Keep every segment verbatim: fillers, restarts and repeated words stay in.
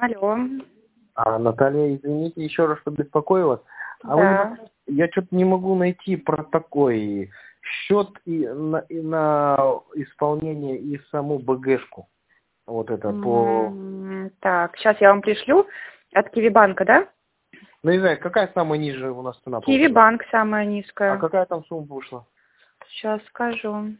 Алло. А, Наталья, извините еще раз, что беспокою вас. А вы, Да. я что-то не могу найти про такой счет и на, и на исполнение и саму БГшку. Вот это по... М, Так, сейчас я вам пришлю от Киви-банка, да? Ну, не знаю, какая самая нижняя у нас цена получилась? Киви-банк самая А низкая. какая там сумма вышла? Сейчас скажу.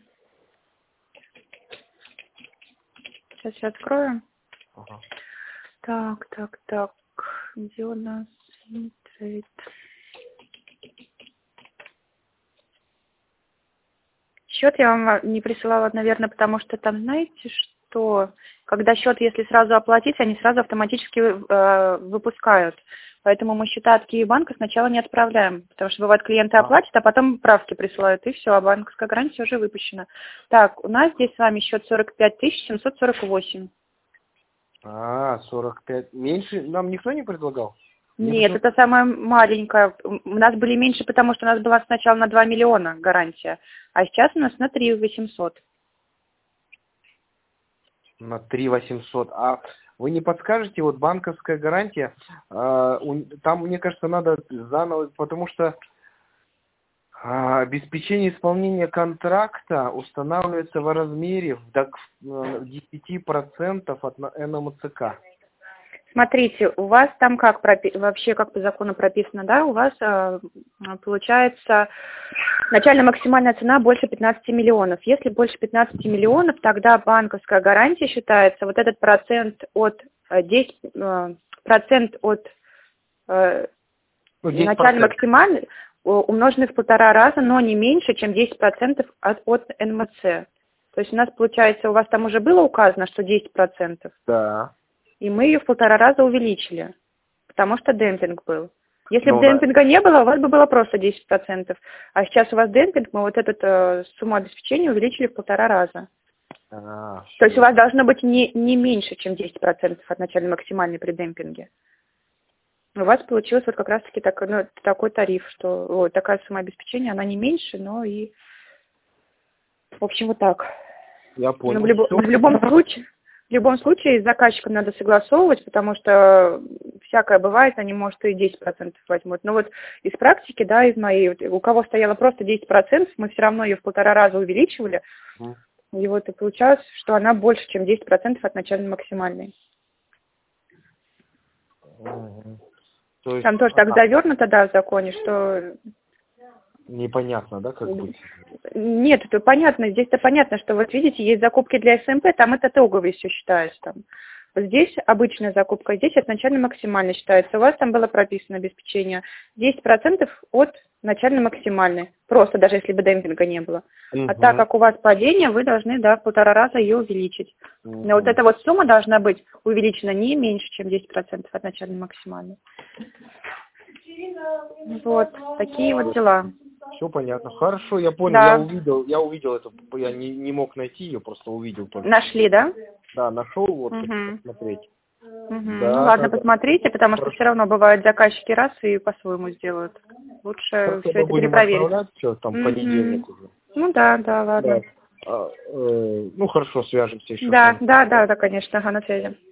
Сейчас я открою. Ага. Так, так, так. Где у нас трейд? Счет я вам не присылала, наверное, потому что там, знаете, что когда счет, если сразу оплатить, они сразу автоматически э, выпускают. Поэтому мы счета от Киви-банка сначала не отправляем. Потому что бывает, клиенты А. оплатят, а потом правки присылают, и все, а банковская гарантия уже выпущена. Так, у нас здесь с вами счет сорок пять тысяч семьсот сорок восемь. А, сорок пять. Меньше нам никто не предлагал? Мне Нет, почему-то это самая маленькая. У нас были меньше, потому что у нас была сначала на два миллиона гарантия, а сейчас у нас на три восемьсот. на три восемьсот. А вы не подскажете, вот банковская гарантия, э, у- там, мне кажется, надо заново, потому что а, обеспечение исполнения контракта устанавливается в размере в до э, десяти процентов от на- эн эм цэ ка. Смотрите, у вас там как пропи- вообще как по закону прописано, да? У вас э, получается начальная максимальная цена больше пятнадцати миллионов. Если больше пятнадцати миллионов, тогда банковская гарантия считается вот этот процент от э, десять э, процент от э, Ну, десять начальной процентов. максимальной умноженный в полтора раза, но не меньше, чем десять процентов от, от эн эм цэ. То есть у нас получается, у вас там уже было указано, что десять процентов. Да. И мы ее в полтора раза увеличили, потому что демпинг был. Если бы Ну, да. демпинга не было, у вас бы было просто десять процентов. А сейчас у вас демпинг, мы вот эту э, сумму обеспечения увеличили в полтора раза. А, То есть у вас должно быть не, не меньше, чем десять процентов от начальной максимальной при демпинге. У вас получилось вот как раз-таки так, ну, такой тариф, что ой, такая сумма обеспечения, она не меньше, но и, в общем, вот так. Я понял. Но в, любо, Всё. в любом случае, в любом случае с заказчиком надо согласовывать, потому что всякое бывает, они, может, и десять процентов возьмут. Но вот из практики, да, из моей, вот, у кого стояло просто десять процентов, мы все равно ее в полтора раза увеличивали, Мгм. и вот и получалось, что она больше, чем десять процентов от начальной максимальной. Мгм. То есть, Там тоже так а, завернуто, да, в законе, что... непонятно, да, как быть? Нет, это понятно, здесь-то понятно, что вот видите, есть закупки для эс эм пэ, там это итоговый все считается там. Вот здесь обычная закупка, здесь от начальной максимальной считается. У вас там было прописано обеспечение десять процентов от начальной максимальной. Просто даже если бы демпинга не было. Мгм. А так как у вас падение, вы должны, да, в полтора раза ее увеличить. Мгм. Но вот эта вот сумма должна быть увеличена не меньше, чем десять процентов от начальной максимальной. Вот, такие вот дела. Все понятно. Хорошо, я понял. Да. Я увидел, я увидел эту, я не, не мог найти ее, просто увидел только. Нашли, да? Да, нашел, вот, хочу Угу. посмотреть. Угу. Да, Ну ладно, да, да. посмотрите, потому что Хорошо. все равно бывают заказчики раз и по-своему сделают. Лучше Хорошо, все мы это будем перепроверить. отправлять все, там, в Угу. понедельник уже. Ну да, да, Да. ладно. А, э, ну, хорошо, свяжемся еще с Да, вами. да, да, да, конечно, ага, на связи.